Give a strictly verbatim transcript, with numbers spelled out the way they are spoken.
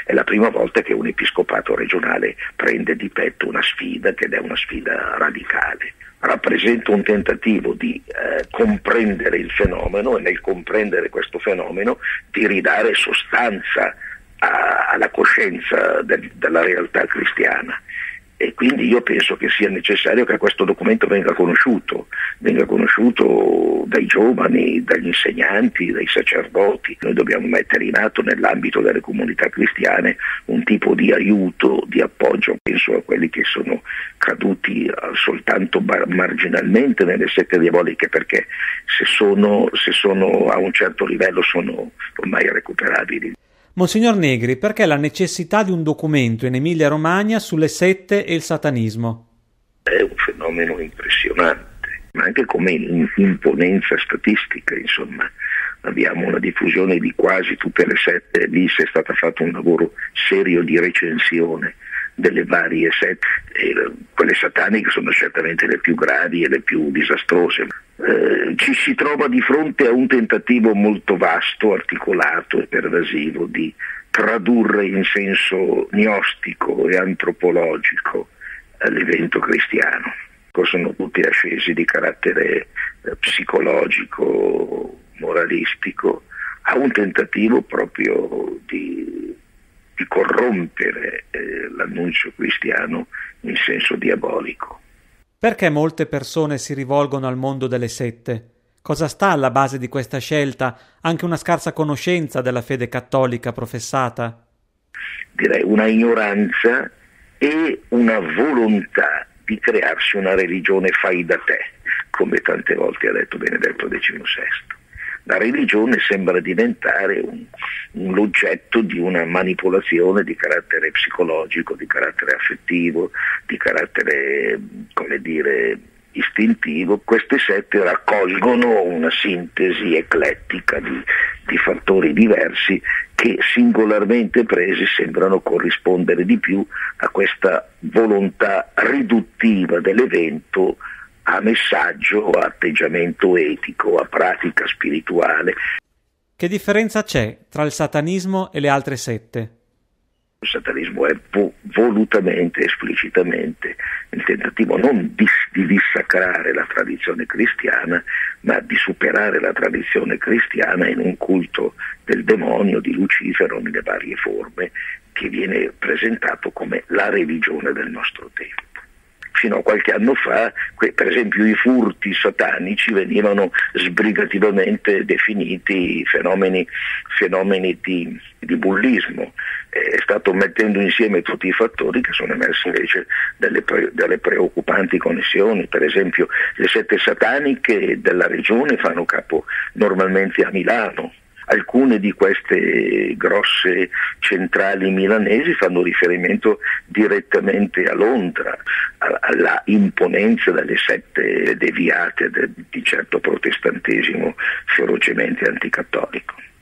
è la prima volta che un episcopato regionale prende di petto una sfida, che è una sfida radicale. Rappresenta un tentativo di eh, comprendere il fenomeno e nel comprendere questo fenomeno di ridare sostanza a, alla coscienza del, della realtà cristiana. E quindi io penso che sia necessario che questo documento venga conosciuto, venga conosciuto dai giovani, dagli insegnanti, dai sacerdoti. Noi dobbiamo mettere in atto nell'ambito delle comunità cristiane un tipo di aiuto, di appoggio, penso a quelli che sono caduti soltanto marginalmente nelle sette diaboliche, perché se sono, se sono a un certo livello sono ormai irrecuperabili. Monsignor Negri, perché la necessità di un documento in Emilia-Romagna sulle sette e il satanismo? È un fenomeno impressionante, ma anche come imponenza statistica, insomma. Abbiamo una diffusione di quasi tutte le sette, lì si è stato fatto un lavoro serio di recensione delle varie sette, e quelle sataniche sono certamente le più gravi e le più disastrose. Eh, ci si trova di fronte a un tentativo molto vasto, articolato e pervasivo di tradurre in senso gnostico e antropologico l'evento cristiano. Sono tutti ascesi di carattere eh, psicologico, moralistico, a un tentativo proprio di, di corrompere eh, l'annuncio cristiano in senso diabolico. Perché molte persone si rivolgono al mondo delle sette? Cosa sta alla base di questa scelta? Anche una scarsa conoscenza della fede cattolica professata? Direi una ignoranza e una volontà di crearsi una religione fai da te, come tante volte ha detto Benedetto diciannovesimo. La religione sembra diventare un, un l'oggetto di una manipolazione di carattere psicologico, di carattere affettivo, di carattere, come dire, istintivo. Queste sette raccolgono una sintesi eclettica di, di fattori diversi che singolarmente presi sembrano corrispondere di più a questa volontà riduttiva dell'evento a messaggio, a atteggiamento etico, a pratica spirituale. Che differenza c'è tra il satanismo e le altre sette? Il satanismo è vo- volutamente, esplicitamente il tentativo non di, di dissacrare la tradizione cristiana, ma di superare la tradizione cristiana in un culto del demonio, di Lucifero nelle varie forme, che viene presentato come la religione del nostro tempo. Fino a qualche anno fa, per esempio, i furti satanici venivano sbrigativamente definiti fenomeni, fenomeni di, di bullismo. È stato mettendo insieme tutti i fattori che sono emersi invece delle, pre, delle preoccupanti connessioni. Per esempio, le sette sataniche della regione fanno capo normalmente a Milano. Alcune di queste grosse centrali milanesi fanno riferimento direttamente a Londra, alla imponenza delle sette deviate di certo protestantesimo ferocemente anticattolico.